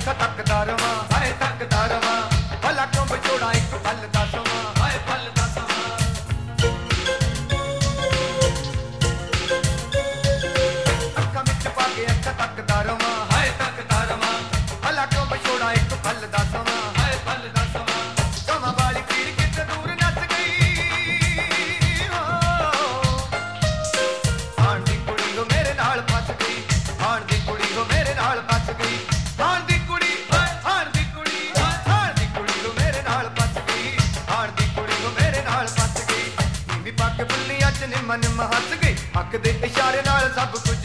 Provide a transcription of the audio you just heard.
ਵੇਖਾ ਤੱਕਦਾ ਰਵਾਂ ਹਾਏ ਤੱਕਦਾ ਰਵਾਂ ਭਲਾ ਕਿਉਂ ਵਿਛੋੜਾ ਇੱਕ ਪਲ ਦਾ ਸਮਾਂ ਹਾਏ ਪਲ ਦਾ ਸਮਾਂ ਅੱਖਾਂ ਵਿੱਚ ਪਾ ਕੇ ਅੱਖਾਂ ਤੱਕਦਾ ਰਵਾਂ ਹਾਏ ਤੱਕਦਾ ਰਵਾਂ ਭਲਾ ਕਿਉਂ ਵਿਛੋੜਾ ਇੱਕ ਪਲ ਦਾ ਸਮਾਂ ਹਾਏ ਪਲ ਦਾ ਸਮਾਂ ਕਮਾਂ ਵਾਲੀ ਪੀੜ ਕਿਤੇ ਦੂਰ ਨੱਚ ਗਈ ਆਣ ਦੀ ਕੁੜੀ ਹੋ ਮੇਰੇ ਨਾਲ ਫਸ ਗਈ ਆਣ ਦੀ ਕੁੜੀ ਹੋ ਮੇਰੇ ਨਾਲ ਫਸ ਗਈ ਆਣ ਦੀ ਕੁੜੀ ਆਣ ਦੀ ਕੁੜੀ ਆਣ ਦੀ ਕੁੜੀ ਹੋ ਮੇਰੇ ਨਾਲ ਫਸ ਗਈ ਆਣ ਦੀ ਕੁੜੀ ਹੋ ਮੇਰੇ ਨਾਲ ਫਸ ਗਈ ਨੀਵੀਂ ਪੱਗ ਬੁੱਲੀਆਂ ਚ ਨਿੰਮ ਨਿੰਮ ਹੱਸ ਗਈ ਅੱਖ ਦੇ ਇਸ਼ਾਰੇ ਨਾਲ ਸਭ ਕੁਝ